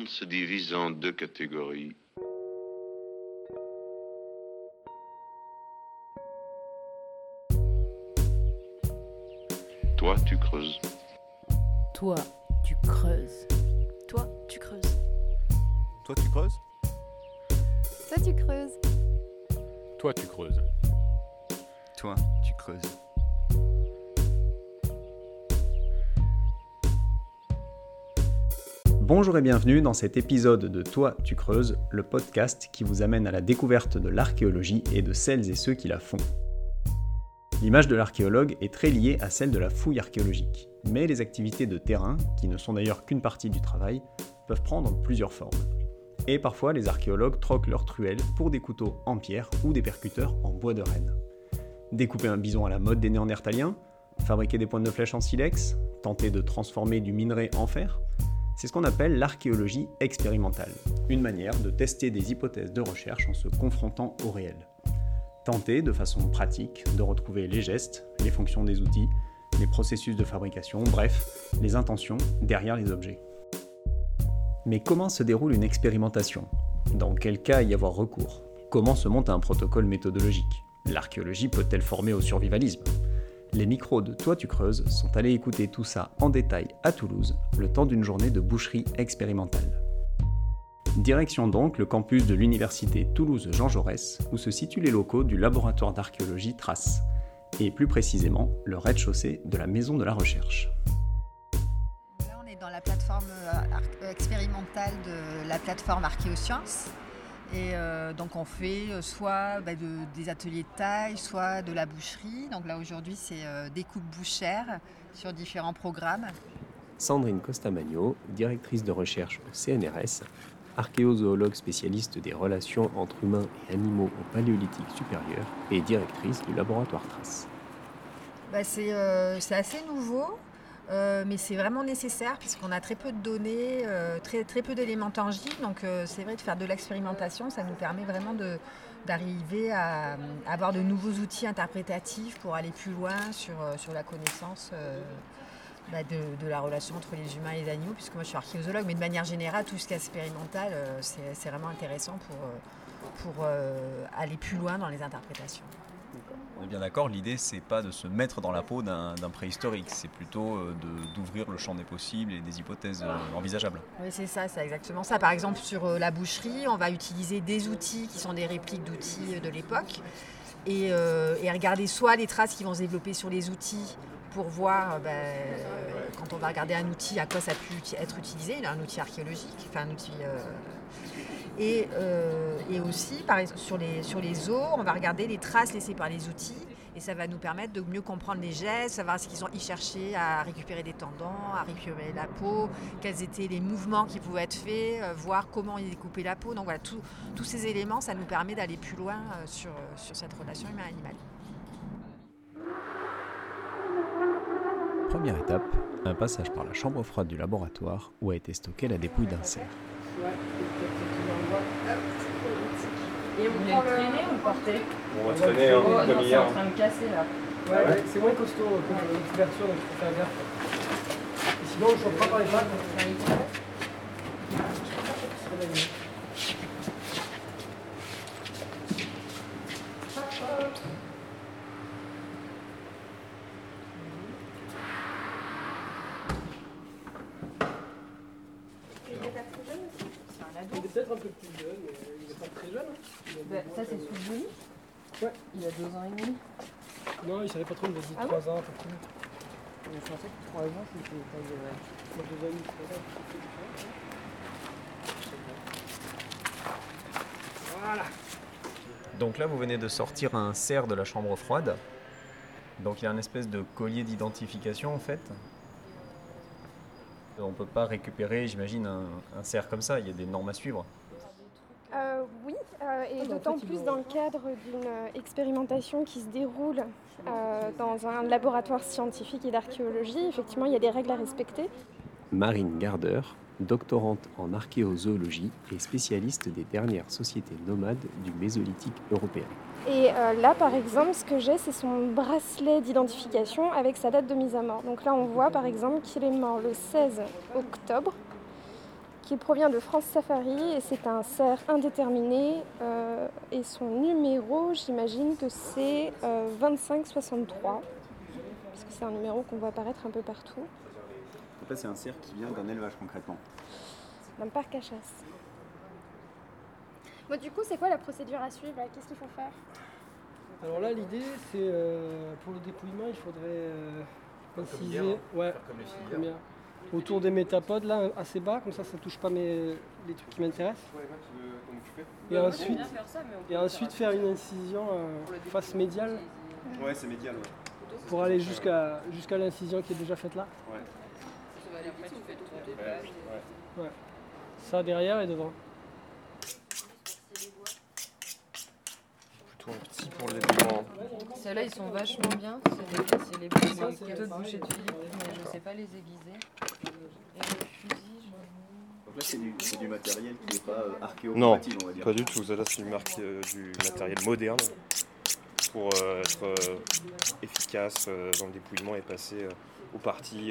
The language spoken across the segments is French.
monde se divise en deux catégories. Toi, tu creuses. Toi, tu creuses. Toi, tu creuses. Toi, tu creuses ? Toi, tu creuses. Toi, tu creuses. Toi, tu creuses. Bonjour et bienvenue dans cet épisode de Toi, tu creuses, le podcast qui vous amène à la découverte de l'archéologie et de celles et ceux qui la font. L'image de l'archéologue est très liée à celle de la fouille archéologique, mais les activités de terrain, qui ne sont d'ailleurs qu'une partie du travail, peuvent prendre plusieurs formes. Et parfois, les archéologues troquent leurs truelles pour des couteaux en pierre ou des percuteurs en bois de renne. Découper un bison à la mode des Néandertaliens, fabriquer des pointes de flèche en silex, tenter de transformer du minerai en fer, c'est ce qu'on appelle l'archéologie expérimentale, une manière de tester des hypothèses de recherche en se confrontant au réel. Tenter de façon pratique de retrouver les gestes, les fonctions des outils, les processus de fabrication, bref, les intentions derrière les objets. Mais comment se déroule une expérimentation ? Dans quel cas y avoir recours ? Comment se monte un protocole méthodologique ? L'archéologie peut-elle former au survivalisme ? Les micros de Toi tu creuses sont allés écouter tout ça en détail à Toulouse, le temps d'une journée de boucherie expérimentale. Direction donc le campus de l'université Toulouse Jean Jaurès, où se situent les locaux du laboratoire d'archéologie Trace, et plus précisément le rez-de-chaussée de la maison de la recherche. Là, on est dans la plateforme expérimentale de la plateforme Archéosciences. Et donc on fait soit des ateliers de taille, soit de la boucherie. Donc là aujourd'hui c'est découpe bouchère sur différents programmes. Sandrine Costamagno, directrice de recherche au CNRS, archéozoologue spécialiste des relations entre humains et animaux au Paléolithique supérieur et directrice du laboratoire Trace. C'est assez nouveau. Mais c'est vraiment nécessaire puisqu'on a très peu de données, très peu d'éléments tangibles. Donc c'est vrai de faire de l'expérimentation, ça nous permet vraiment d'arriver à avoir de nouveaux outils interprétatifs pour aller plus loin sur la connaissance de la relation entre les humains et les animaux, puisque moi je suis archéozoologue, mais de manière générale, tout ce qui est expérimental, c'est vraiment intéressant pour aller plus loin dans les interprétations. On est bien d'accord, l'idée c'est pas de se mettre dans la peau d'un préhistorique, c'est plutôt d'ouvrir le champ des possibles et des hypothèses envisageables. Oui, c'est exactement ça. Par exemple, sur la boucherie, on va utiliser des outils qui sont des répliques d'outils de l'époque et regarder soit les traces qui vont se développer sur les outils pour voir, quand on va regarder un outil, à quoi ça a pu être utilisé, un outil archéologique, enfin un outil... Et aussi, par exemple, sur les os, on va regarder les traces laissées par les outils et ça va nous permettre de mieux comprendre les gestes, savoir ce qu'ils ont cherché à récupérer des tendons, à récupérer la peau, quels étaient les mouvements qui pouvaient être faits, voir comment ils découpaient la peau. Donc voilà, tous ces éléments, ça nous permet d'aller plus loin sur cette relation humain-animal. Première étape, un passage par la chambre froide du laboratoire où a été stockée la dépouille d'un cerf. Et vous prend le traîner ou le porter ? On va traîner, hein, comme c'est hier. en train de casser là. Ouais, c'est moins costaud que la couverture, donc il faut faire gaffe. Et sinon, on ne choque pas par les pattes. Il est peut-être un peu plus jeune, mais il n'est pas très jeune. Ça c'est sous lui. Ouais. Il a 2 ans et demi. Non, il ne savait pas trop, il a dit 3 ans à peu près. Je pensais que 3 ans c'était pas de... 2 ans et demi, 3 ans. Voilà. Donc là vous venez de sortir un cerf de la chambre froide. Donc il y a une espèce de collier d'identification en fait. On ne peut pas récupérer, j'imagine, un cerf comme ça, il y a des normes à suivre. Oui, et d'autant plus dans le cadre d'une expérimentation qui se déroule dans un laboratoire scientifique et d'archéologie. Effectivement, il y a des règles à respecter. Marine Garder, doctorante en archéozoologie et spécialiste des dernières sociétés nomades du Mésolithique européen. Et là, par exemple, ce que j'ai, c'est son bracelet d'identification avec sa date de mise à mort. Donc là, on voit, par exemple, qu'il est mort le 16 octobre, qui provient de France Safari et c'est un cerf indéterminé et son numéro, j'imagine que c'est 2563 parce que c'est un numéro qu'on voit apparaître un peu partout. En fait, c'est un cerf qui vient d'un élevage concrètement. D'un parc à chasse. Bon, du coup, c'est quoi la procédure à suivre là? Qu'est-ce qu'il faut faire? Alors là, l'idée, c'est pour le dépouillement, il faudrait inciser comme autour des métapodes, là, assez bas, comme ça ne touche pas les trucs qui m'intéressent. Et ensuite faire une incision face médiale. Ouais, c'est médial. Ouais. Pour aller jusqu'à l'incision qui est déjà faite là. Ouais. Ouais. Ça derrière et devant. Plutôt un petit pour le dépouillement. Ceux-là, ils sont vachement bien. C'est les couteaux de boucher de Philippe, mais je ne sais pas les aiguiser. Et le fusil, Donc là, c'est du matériel qui n'est pas Non, archéo-compatible, on va dire. pas du tout. Ça, là, c'est du matériel moderne pour être efficace dans le dépouillement et passer aux parties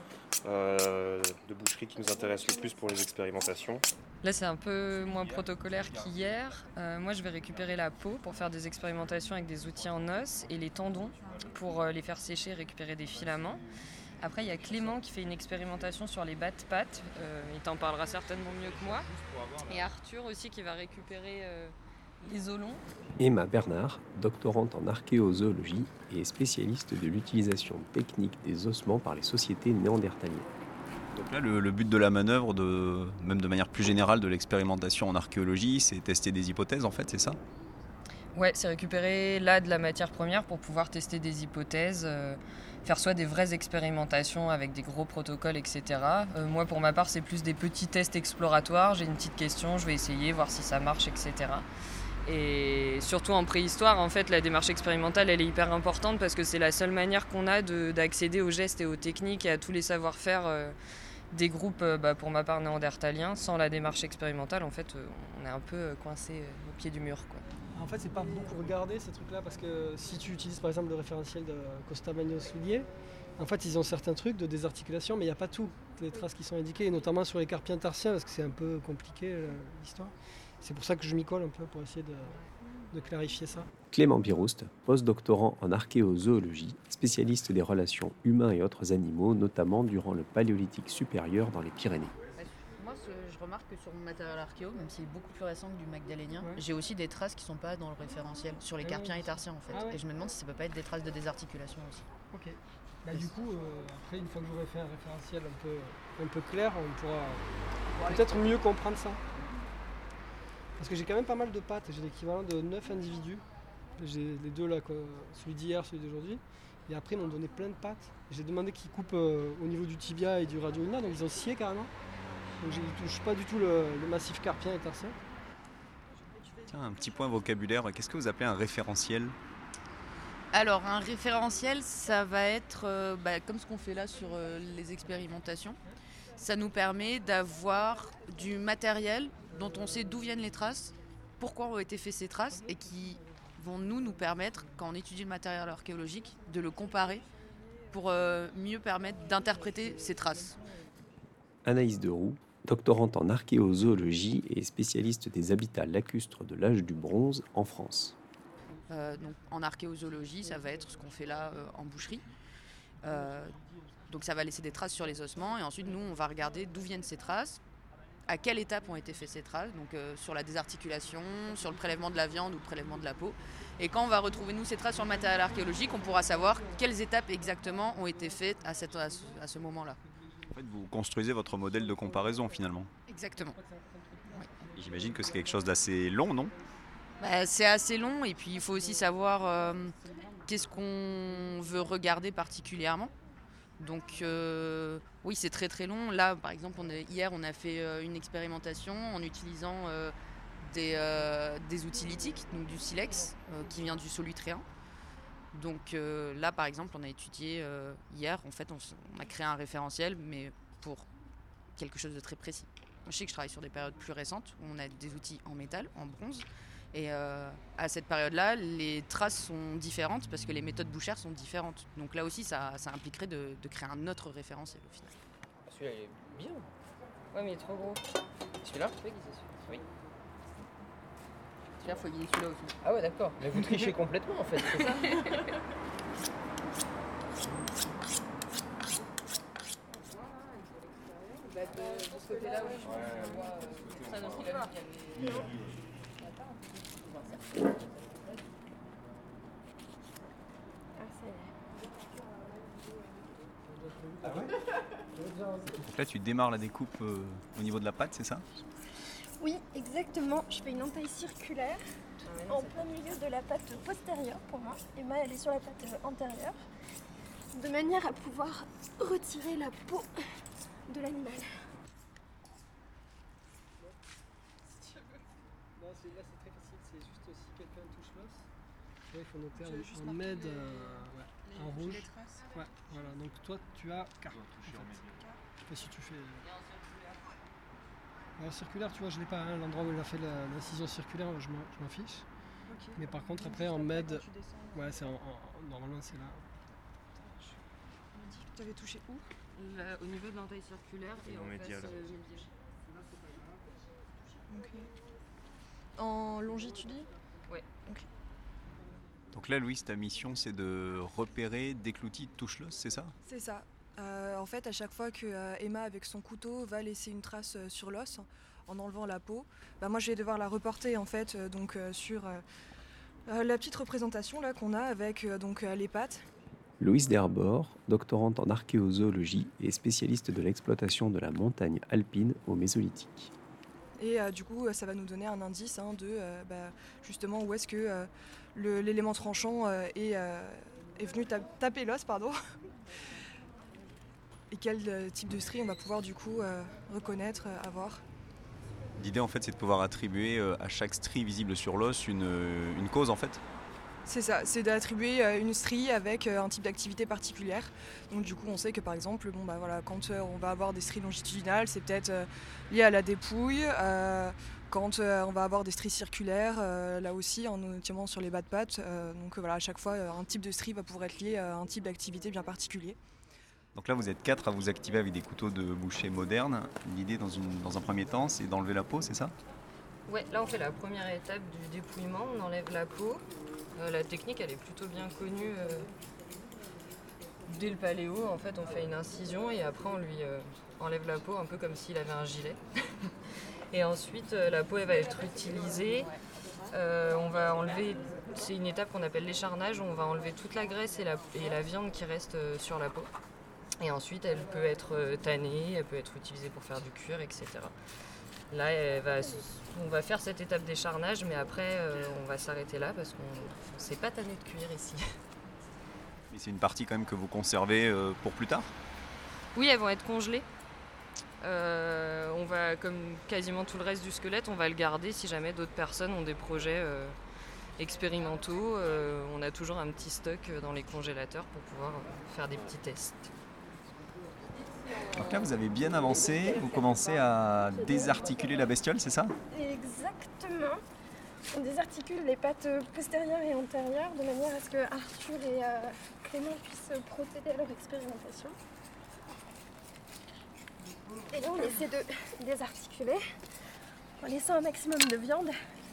de boucherie qui nous intéressent le plus pour les expérimentations. Là, c'est un peu moins protocolaire qu'hier. Moi, je vais récupérer la peau pour faire des expérimentations avec des outils en os et les tendons pour les faire sécher et récupérer des filaments. Après, il y a Clément qui fait une expérimentation sur les bas de pattes. Il t'en parlera certainement mieux que moi. Et Arthur aussi qui va récupérer les os longs. Emma Bernard, doctorante en archéozoologie et spécialiste de l'utilisation technique des ossements par les sociétés néandertaliennes. Donc là, le but de la manœuvre, même de manière plus générale de l'expérimentation en archéologie, c'est tester des hypothèses en fait, c'est ça ? Ouais, c'est récupérer là de la matière première pour pouvoir tester des hypothèses, faire soit des vraies expérimentations avec des gros protocoles, etc. Moi, pour ma part, c'est plus des petits tests exploratoires. J'ai une petite question, je vais essayer, voir si ça marche, etc. Et surtout en préhistoire, en fait, la démarche expérimentale, elle est hyper importante parce que c'est la seule manière qu'on a d'accéder aux gestes et aux techniques et à tous les savoir-faire des groupes, pour ma part, néandertaliens. Sans la démarche expérimentale, en fait, on est un peu coincé au pied du mur, quoi. En fait, c'est pas beaucoup regardé ces trucs-là parce que si tu utilises par exemple le référentiel de Costa Magno Soulier, en fait, ils ont certains trucs de désarticulation, mais il n'y a pas toutes les traces qui sont indiquées, et notamment sur les carpiens tarsiens parce que c'est un peu compliqué l'histoire. C'est pour ça que je m'y colle un peu pour essayer de clarifier ça. Clément Birouste, post-doctorant en archéozoologie, spécialiste des relations humains et autres animaux, notamment durant le Paléolithique supérieur dans les Pyrénées. Moi, je remarque que sur mon matériel archéo, même s'il est beaucoup plus récent que du magdalénien, j'ai aussi des traces qui ne sont pas dans le référentiel, sur les carpiens et tarsiens en fait. Et je me demande si ça ne peut pas être des traces de désarticulation aussi. Ok. Du coup, après, une fois que j'aurai fait un référentiel un peu clair, on pourra peut-être mieux comprendre ça. Parce que j'ai quand même pas mal de pattes, j'ai l'équivalent de 9 individus. J'ai les deux là, celui d'hier, celui d'aujourd'hui. Et après, ils m'ont donné plein de pattes. J'ai demandé qu'ils coupent au niveau du tibia et du radio-ulna, donc ils ont scié carrément. Donc ils ne touchent pas du tout le massif carpien et tarsien. Tiens, un petit point vocabulaire, qu'est-ce que vous appelez un référentiel ? Alors, un référentiel, ça va être comme ce qu'on fait là sur les expérimentations. Ça nous permet d'avoir du matériel dont on sait d'où viennent les traces, pourquoi ont été faites ces traces, et qui vont nous permettre, quand on étudie le matériel archéologique, de le comparer pour mieux permettre d'interpréter ces traces. Anaïs Deroux, doctorante en archéozoologie et spécialiste des habitats lacustres de l'âge du bronze en France. Donc, en archéozoologie, ça va être ce qu'on fait là en boucherie. Donc ça va laisser des traces sur les ossements, et ensuite nous on va regarder d'où viennent ces traces, à quelle étape ont été faites ces traces, donc sur la désarticulation, sur le prélèvement de la viande ou le prélèvement de la peau. Et quand on va retrouver nous ces traces sur le matériel archéologique, on pourra savoir quelles étapes exactement ont été faites à ce moment-là. En fait, vous construisez votre modèle de comparaison finalement. Exactement. Oui. J'imagine que c'est quelque chose d'assez long, non ? C'est assez long, et puis il faut aussi savoir qu'est-ce qu'on veut regarder particulièrement. Donc oui, c'est très très long. Là, par exemple, hier, on a fait une expérimentation en utilisant des outils lithiques, donc du silex, qui vient du solutréen. Donc là, par exemple, on a étudié hier, en fait, on a créé un référentiel, mais pour quelque chose de très précis. Je sais que je travaille sur des périodes plus récentes, où on a des outils en métal, en bronze. Et à cette période-là, les traces sont différentes parce que les méthodes bouchères sont différentes. Donc là aussi, ça impliquerait de créer un autre référentiel au final. Celui-là, il est bien. Ouais, mais il est trop gros. Celui-là? Oui. Celui-là, faut aiguiser celui-là aussi. Ah ouais, d'accord. Mais vous trichez complètement en fait, c'est ça? De ce côté-là, oui, je pense qu'on voit ça dans ce qu'il a vu. Donc là, tu démarres la découpe au niveau de la pâte, c'est ça? Oui, exactement. Je fais une entaille circulaire en plein milieu de la pâte postérieure pour moi. Emma, elle est sur la pâte antérieure. De manière à pouvoir retirer la peau de l'animal. Non, là c'est très facile, c'est juste si quelqu'un touche l'os. Il faut noter en med en rouge. Ouais, voilà, donc toi tu as carte. Je sais pas si tu fais. Alors circulaire, tu vois, je l'ai pas, hein, l'endroit où il a fait l'incision circulaire, je m'en fiche. Okay. Mais par contre après en med, ouais, c'est normalement c'est là. Tu avais touché où? Là, au niveau de l'entaille circulaire et en médial. Okay. En longitudinal? Ouais. Okay. Donc là, Louise, ta mission, c'est de repérer dès que l'outil touche l'os, c'est ça? C'est ça. En fait, à chaque fois que Emma, avec son couteau, va laisser une trace sur l'os, en enlevant la peau, moi, je vais devoir la reporter en fait, sur la petite représentation là qu'on a avec les pattes. Louise Derbord, doctorante en archéozoologie et spécialiste de l'exploitation de la montagne alpine au Mésolithique. Et du coup, ça va nous donner un indice de justement où est-ce que l'élément tranchant est venu taper l'os, pardon. Et quel type de strie on va pouvoir du coup reconnaître, avoir. L'idée en fait c'est de pouvoir attribuer à chaque strie visible sur l'os une cause en fait. C'est ça, c'est d'attribuer une strie avec un type d'activité particulière. Donc du coup on sait que par exemple quand on va avoir des stries longitudinales, c'est peut-être lié à la dépouille. Quand on va avoir des stries circulaires, là aussi, notamment sur les bas de pattes. Donc voilà, à chaque fois un type de strie va pouvoir être lié à un type d'activité bien particulier. Donc là vous êtes 4 à vous activer avec des couteaux de boucher modernes. L'idée dans un premier temps c'est d'enlever la peau, c'est ça? Ouais, là on fait la première étape du dépouillement, on enlève la peau. La technique elle est plutôt bien connue. Dès le paléo, en fait on fait une incision et après on lui enlève la peau un peu comme s'il avait un gilet. Et ensuite la peau elle va être utilisée. On va enlever, c'est une étape qu'on appelle l'écharnage, où on va enlever toute la graisse et la viande qui reste sur la peau. Et ensuite elle peut être tannée, elle peut être utilisée pour faire du cuir, etc. Là, on va faire cette étape d'écharnage, mais après, on va s'arrêter là parce qu'on ne s'est pas tanné de cuir ici. Mais c'est une partie quand même que vous conservez pour plus tard? Oui, elles vont être congelées. On va, comme quasiment tout le reste du squelette, on va le garder si jamais d'autres personnes ont des projets expérimentaux. On a toujours un petit stock dans les congélateurs pour pouvoir faire des petits tests. Donc là vous avez bien avancé, vous commencez à désarticuler la bestiole, c'est ça? Exactement. On désarticule les pattes postérieures et antérieures de manière à ce que Arthur et Clément puissent procéder à leur expérimentation. Et là on essaie de désarticuler en laissant un maximum de viande.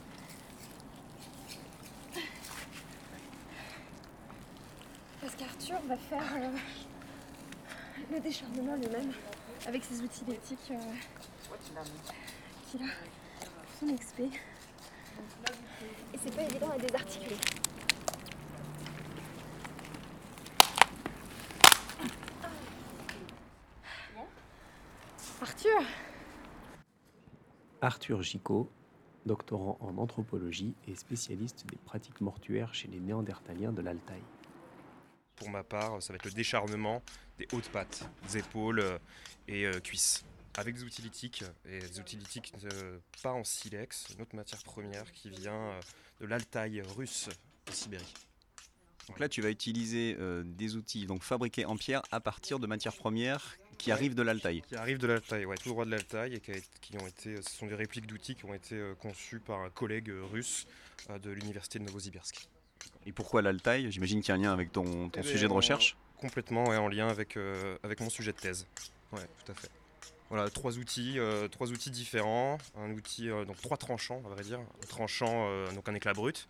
Parce qu'Arthur va faire le décharnement lui-même avec ses outils éthiques qu'il a pour son expé. Et c'est pas évident à désarticuler. Arthur Gicot, doctorant en anthropologie et spécialiste des pratiques mortuaires chez les Néandertaliens de l'Altaï. Pour ma part, ça va être le décharnement des hautes pattes, des épaules et cuisses. Avec des outils lithiques, et des outils lithiques pas en silex, une autre matière première qui vient de l'Altaï russe de Sibérie. Donc là tu vas utiliser des outils donc fabriqués en pierre à partir de matières premières qui arrivent de l'Altaï. Qui arrivent de l'Altaï, ouais, tout droit de l'Altaï, et ce sont des répliques d'outils qui ont été conçus par un collègue russe de l'université de Novosibirsk. Et pourquoi l'Altaï? J'imagine qu'il y a un lien avec ton sujet de recherche? Complètement, ouais, en lien avec mon sujet de thèse. Ouais, tout à fait. Voilà, trois outils différents. Un outil, donc 3 tranchants, à vrai dire. Un tranchant, donc un éclat brut.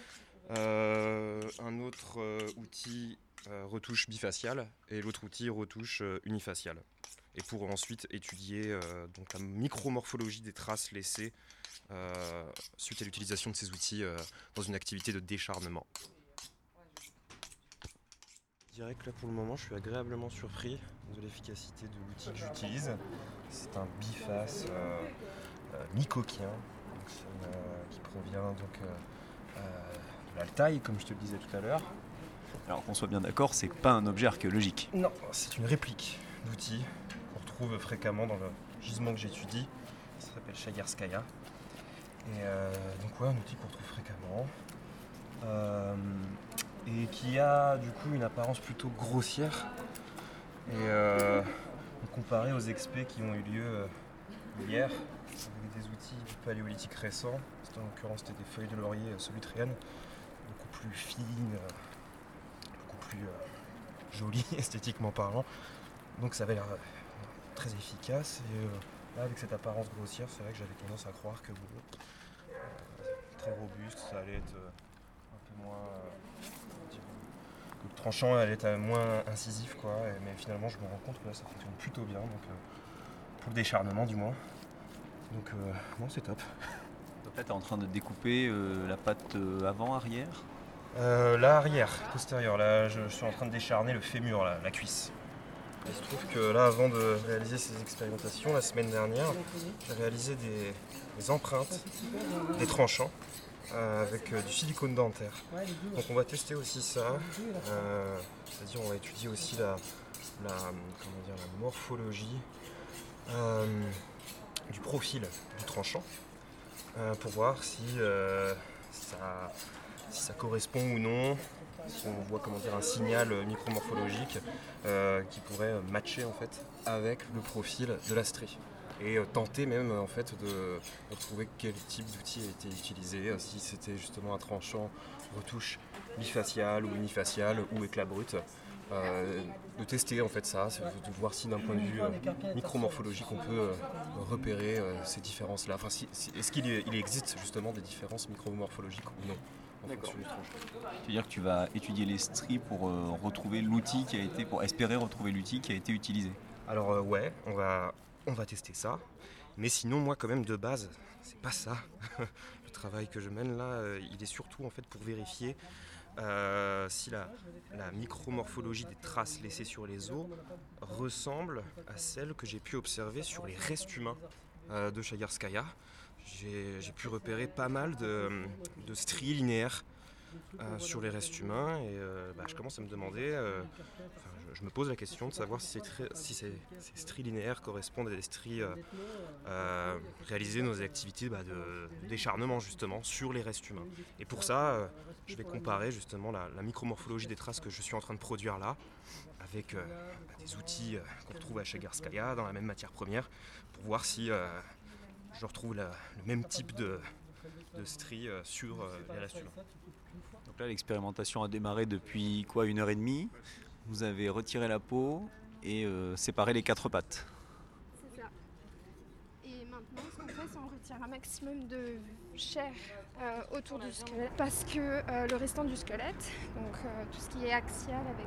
Un autre outil retouche bifaciale et l'autre outil retouche unifaciale. Et pour ensuite étudier donc la micromorphologie des traces laissées suite à l'utilisation de ces outils dans une activité de décharnement. Je dirais que là pour le moment je suis agréablement surpris de l'efficacité de l'outil que j'utilise. C'est un biface mycoquien qui provient donc de l'Altaï, comme je te le disais tout à l'heure. Alors qu'on soit bien d'accord, c'est pas un objet archéologique. Non, c'est une réplique d'outil qu'on retrouve fréquemment dans le gisement que j'étudie. Ça s'appelle Chagarskaya. Et donc ouais, un outil qu'on retrouve fréquemment. Et qui a du coup une apparence plutôt grossière. Et comparé aux expés qui ont eu lieu hier, avec des outils du paléolithique récent, en l'occurrence c'était des feuilles de laurier solutriennes, beaucoup plus fines, beaucoup plus jolies esthétiquement parlant. Donc ça avait l'air très efficace. Et là avec cette apparence grossière, c'est vrai que j'avais tendance à croire que très robuste, ça allait être un peu moins... le tranchant allait être moins incisif quoi, mais finalement je me rends compte que là ça fonctionne plutôt bien, donc pour le décharnement du moins. Donc bon, c'est top. Donc là tu es en train de découper la pâte avant-arrière. Là arrière, postérieure, là je suis en train de décharner le fémur, la cuisse. Il se trouve que là avant de réaliser ces expérimentations, la semaine dernière, j'ai réalisé des empreintes, des tranchants. Avec du silicone dentaire. Donc on va tester aussi ça, c'est-à-dire on va étudier aussi la morphologie du profil du tranchant pour voir si ça correspond ou non, si on voit un signal micromorphologique qui pourrait matcher en fait avec le profil de la strie. Et tenter même en fait de trouver quel type d'outil a été utilisé, si c'était justement un tranchant retouche bifaciale ou unifaciale ou éclat brut, de tester en fait ça, de voir si d'un point de vue micromorphologique on peut repérer ces différences-là. Enfin, est-ce qu'il existe justement des différences micromorphologiques ou non en fonction du tranchant. Tu veux dire que tu vas étudier les stries pour retrouver l'outil qui a été, pour espérer retrouver l'outil qui a été utilisé. Alors ouais, on va tester ça, mais sinon moi quand même de base, c'est pas ça. Le travail que je mène là, il est surtout en fait pour vérifier si la micromorphologie des traces laissées sur les os ressemble à celle que j'ai pu observer sur les restes humains de Chagarskaya. J'ai pu repérer pas mal de stries linéaires sur les restes humains et je commence à me demander, je me pose la question de savoir si ces stries linéaires correspondent à des stries réalisées dans des activités de décharnement justement sur les restes humains. Et pour ça, je vais comparer justement la micromorphologie des traces que je suis en train de produire là avec des outils qu'on retrouve à Chagarskaya dans la même matière première pour voir si je retrouve le même type de stries sur les restes humains. Donc là, l'expérimentation a démarré depuis 1h30. Vous avez retiré la peau et séparé les 4 pattes. C'est ça. Et maintenant, ce qu'on fait, c'est qu'on retire un maximum de chair autour du squelette parce que le restant du squelette, donc tout ce qui est axial avec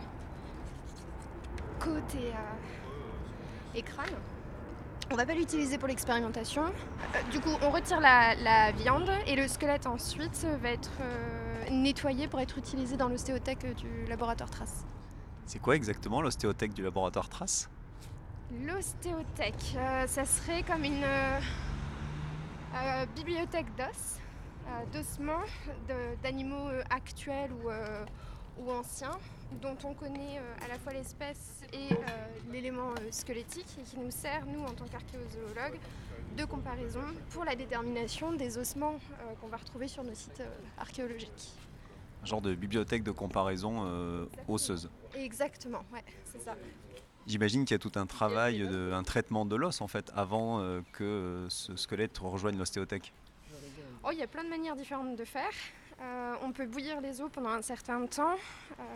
côte et crâne, on va pas l'utiliser pour l'expérimentation. Du coup, on retire la viande et le squelette ensuite va être nettoyé pour être utilisé dans l'ostéothèque du laboratoire Trace. C'est quoi exactement l'ostéothèque du laboratoire Trace ? L'ostéothèque, ça serait comme une bibliothèque d'ossements d'animaux actuels ou anciens, dont on connaît à la fois l'espèce et l'élément squelettique et qui nous sert, nous, en tant qu'archéozoologues, de comparaison pour la détermination des ossements qu'on va retrouver sur nos sites archéologiques. Un genre de bibliothèque de comparaison osseuse. Exactement, ouais, c'est ça. J'imagine qu'il y a tout un travail, un traitement de l'os en fait, avant que ce squelette rejoigne l'ostéothèque. Oh, il y a plein de manières différentes de faire. On peut bouillir les os pendant un certain temps.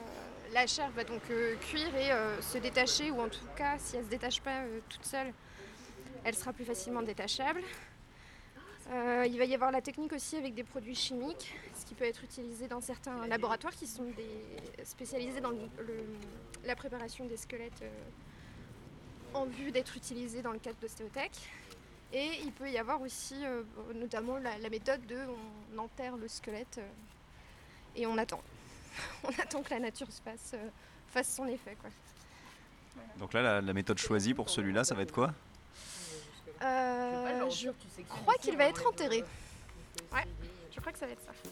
La chair va donc cuire et se détacher, ou en tout cas, si elle ne se détache pas toute seule, elle sera plus facilement détachable. Il va y avoir la technique aussi avec des produits chimiques, ce qui peut être utilisé dans certains laboratoires qui sont spécialisés dans la préparation des squelettes en vue d'être utilisés dans le cadre d'ostéothèque. Et il peut y avoir aussi notamment la méthode de on enterre le squelette et on attend. On attend que la nature fasse son effet, quoi. Donc là, la méthode choisie pour celui-là, ça va être quoi ? Je crois qu'il va être enterré. Ouais, je crois que ça va être ça.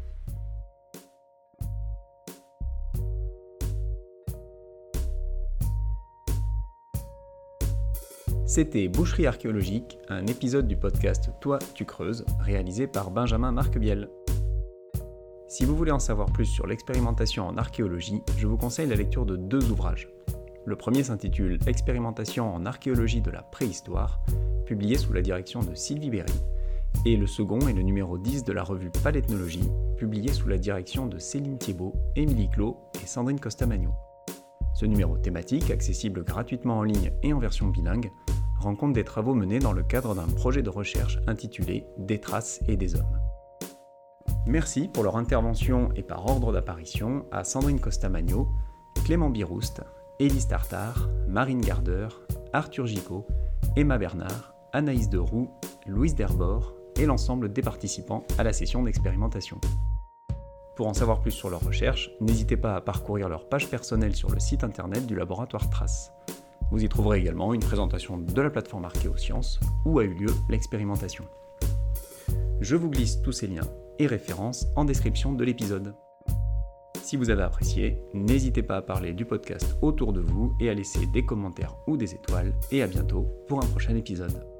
C'était Boucherie archéologique, un épisode du podcast Toi, tu creuses, réalisé par Benjamin Marquebiel. Si vous voulez en savoir plus sur l'expérimentation en archéologie, je vous conseille la lecture de 2 ouvrages. Le premier s'intitule « Expérimentation en archéologie de la préhistoire », publié sous la direction de Sylvie Berry, et le second est le numéro 10 de la revue Paléthnologie, publié sous la direction de Céline Thiebaud, Émilie Clos et Sandrine Costamagno. Ce numéro thématique, accessible gratuitement en ligne et en version bilingue, rend compte des travaux menés dans le cadre d'un projet de recherche intitulé « Des traces et des hommes ». Merci pour leur intervention et par ordre d'apparition à Sandrine Costamagno, Clément Biroust, Élise Tartare, Marine Gardeur, Arthur Gicot, Emma Bernard, Anaïs Deroux, Louise Derbord et l'ensemble des participants à la session d'expérimentation. Pour en savoir plus sur leurs recherches, n'hésitez pas à parcourir leur page personnelle sur le site internet du laboratoire Trace. Vous y trouverez également une présentation de la plateforme Archéosciences où a eu lieu l'expérimentation. Je vous glisse tous ces liens et références en description de l'épisode. Si vous avez apprécié, n'hésitez pas à parler du podcast autour de vous et à laisser des commentaires ou des étoiles, et à bientôt pour un prochain épisode.